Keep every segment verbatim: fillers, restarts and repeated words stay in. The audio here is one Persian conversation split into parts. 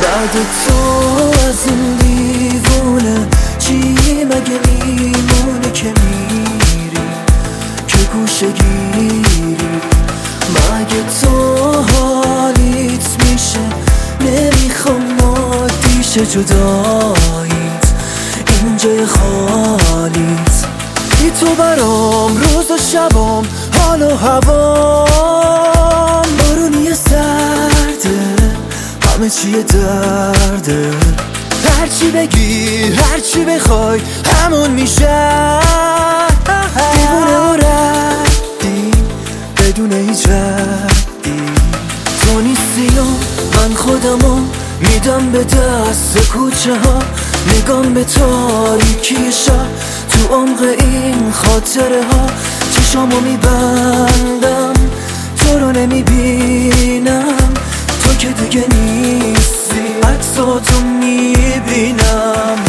بعد تو از این دیوونه چی مگه میمونه که میری که گوشه گیری؟ مگه تو حالیت میشه نمیخوام مادیشه جداییت اینجای خالیت بی تو برام روز و شبام حال و هوام بارونی سرده همه چیه درده هرچی بگی هرچی بخوای همون میشه دیوونه و ردی بدون هیچ ردی تو نیستی و من خودمو میدم به دست کوچه ها نگام به تاریکی شب تو عمق این خاطره ها چشامو میبندم تو رو نمیبینم تو که دیگه نیستی عکساتو میبینم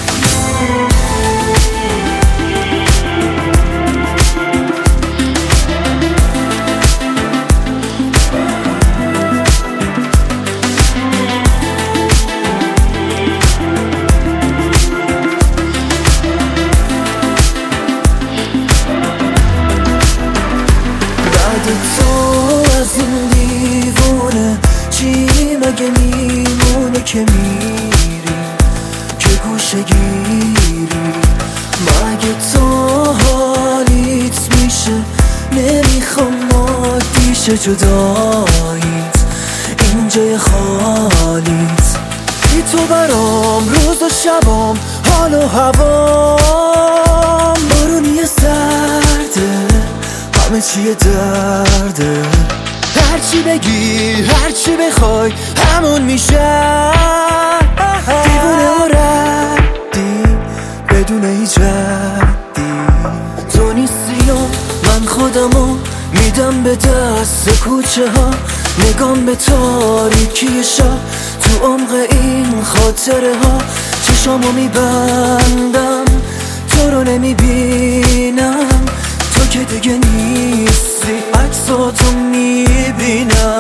تو از این دیوونه چی مگه میمونه که میری که گوشه گیری؟ مگه تو حالیت میشه نمیخوام مادیشه جداییت اینجای خالیت بی تو برام روز و شبام حال و هوام بارونی سرده همه چیه درده هرچی بگی هرچی بخوای همون میشه دیوونه و ردی بدون هیچ ردی تو نیستی و من خودمو میدم به دست کوچه ها نگام به تاریکی شب تو عمق این خاطره ها چشامو میبندم تو رو نمیبینم تو که دیگه نیستی عکساتو میبینم